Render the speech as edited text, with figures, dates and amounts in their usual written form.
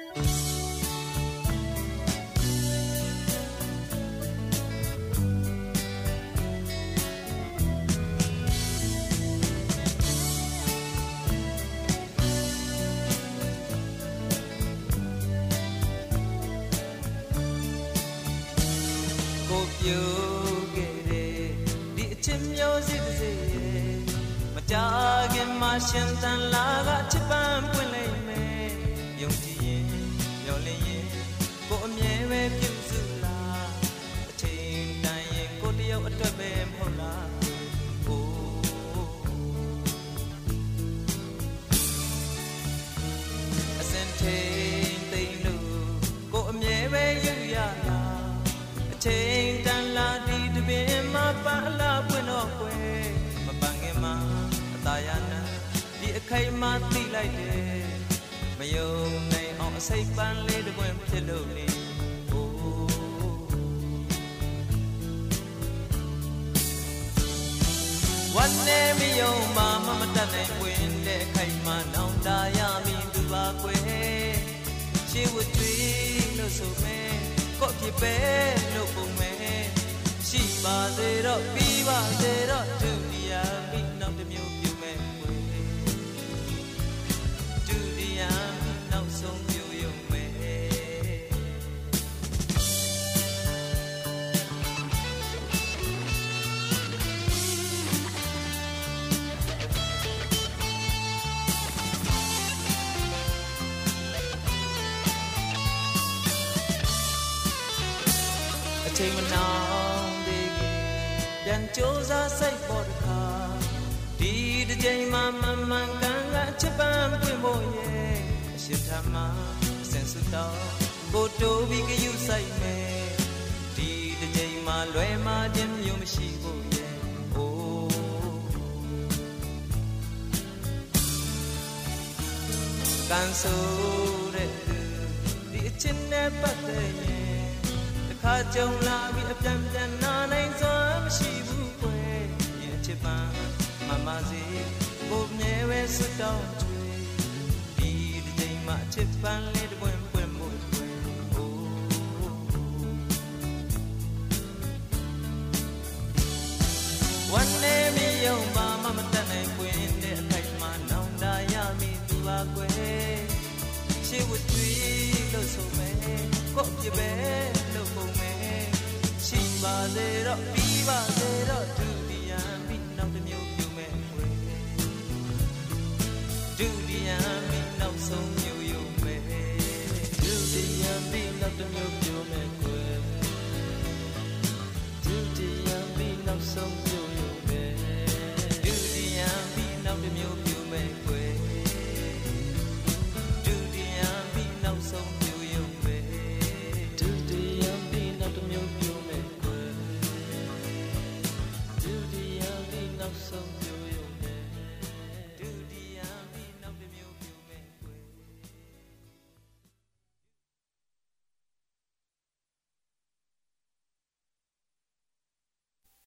ရှင်တန်လာကချစ်ပန်းပွင့်လိမ့်မယ်ယုံကြည်ရင်မျှော်လင့်ရင်ကိုအမြဲပဲပြုစုလာအချိန်တိုင်းရင်ကိုတယောက်အတွက်ပဲမဟုတ်လားအစင်ထိန်သိမ့်လို့ကိုအမြဲပဲယူရလာအချိန်တန်လာဒီတပင်မှာပါလာပွင့်တော့ကွယ်မပန်းခင်မှာအသာရနာအခိုင်မာသိလိုက်တယ်မယုံနိုင်အောင်အစိတ်ပန်းလေးတစ်ပွင့်ဖြစ်လို့လေวันนี้မယုံမှမတတ်နိုင်ဝင်တဲ့အခိုင်မာနောင်တရမည်သူပါကွယ်ရှေးဝကျွေးလို့ဆိုမယ်ကို့ဖြစ်ပဲလို့ပုံမယ်ရှိပါစေတော့ပြီးပါစေတော့ဒုတိယမိနောက်တစ်မျိုးပြုမယ်နောက်ဆုံးပြယုံမယ်အချိန်မနောင်သေးခင်ပြန်ကြိုးစားစိတ်ပေါ်တခါဒီတစ်ချိန်မှမမှန်ကန်ကချစ်ပန်းပွင့်ဖို့ရဲ့ရှင်ထမအစင်စွတော်ကိုတိုးပြီးကယူဆိုင်မယ်ဒီတစ်ချိန်မှလွယ်မှခြင်းမျိုးမရှိဘူးရဲ့အိုးကန်ဆိုတဲ့ဒီအချင်းနဲ့ပတ်သက်ရင်တစ်ခါကြုံလာပြီးအပြန်ပြန်နာနိုင်စွာမရှိဘူးကွယ်ရဲ့ချစ်ပန်းမမစီကိုမြဲဝဲစွတော်ချစ်ပန်းလေးတစ်ပွင့်ပွင့်မှုပွင့်วันนี้မယုံပါမတတ်နိုင်ပွင့်တဲ့အခိုက်မှာနောင်တရမည်သူပါကွယ်ရှေးဝကျွေးလို့ဆိုမယ်ကို့ပြပဲလို့ပုံမယ်ရှိပါစေတော့ပြီးပါစေတော့ဒုတိယမိနောက်တစ်မျိုးပြုမယ်ကွယ်ဒုတိယမိနောက်ဆုံးမျိုးနောက်တစ်မျိုးပြောမယ်ကွယ်ဒုတိယမိနောက်ဆုံး